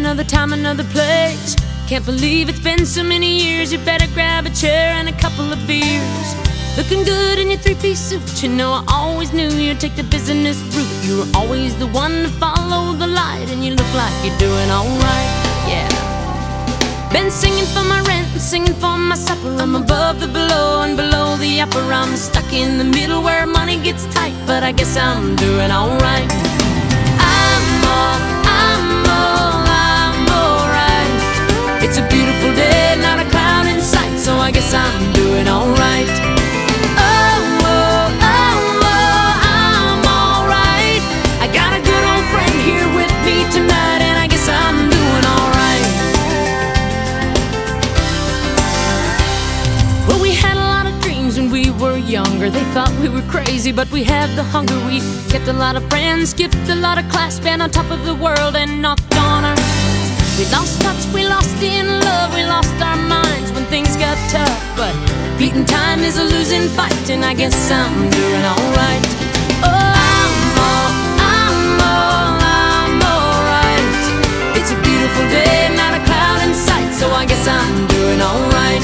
another time, another place. Can't believe it's been so many years. You better grab a chair and a couple of beers. Looking good in your three-piece suit. You know I always knew you'd take the business route. You were always the one to follow the light, and you look like you're doing alright, yeah. Been singing for my rent and singing for my supper. I'm above the below and below the upper. I'm stuck in the middle where money gets tight, but I guess I'm doing alright. I'm alright. It's a beautiful day, not a cloud in sight, so I guess I'm doing alright. I'm alright. I got a good old friend here with me tonight, and I guess I'm doing alright. Well, we had a lot of dreams when we were younger. They thought we were crazy, but we had the hunger. We kept a lot of friends, skipped a lot of class, been on top of the world and knocked on our. We lost touch, we lost in love, we lost our minds when things got tough. But beating time is a losing fight, and I guess I'm doing alright. I'm alright. It's a beautiful day, not a cloud in sight, so I guess I'm doing alright.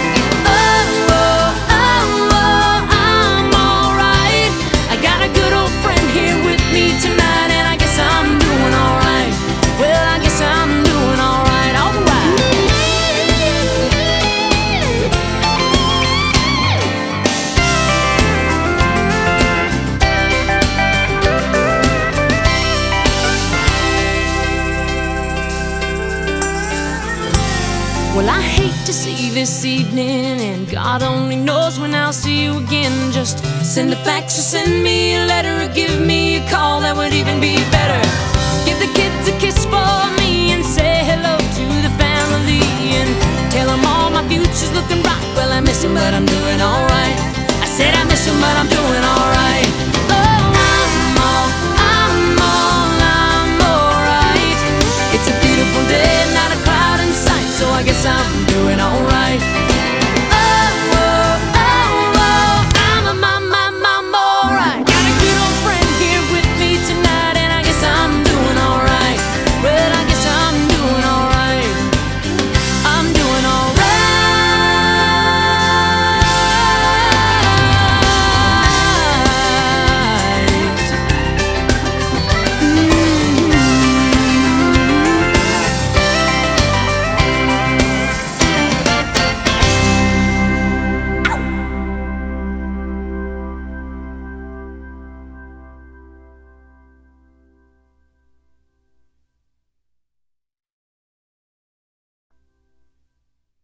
I'm alright. I got a good old friend here with me tonight, and I guess I'm doing alright. Well, I guess I'm doing alright, alright. Well, I hate to see you this evening, and God only knows when I'll see you again. Just send a fax or send me a letter, or give me a call, that would even be better. Give the kids a kiss for me and say hello to the family, and tell them all my future's looking bright. Well, I miss him, but I'm doing alright. I said I miss him, but I'm doing alright. I'm alright. It's a beautiful day, not a cloud in sight, so I guess I'm doing alright.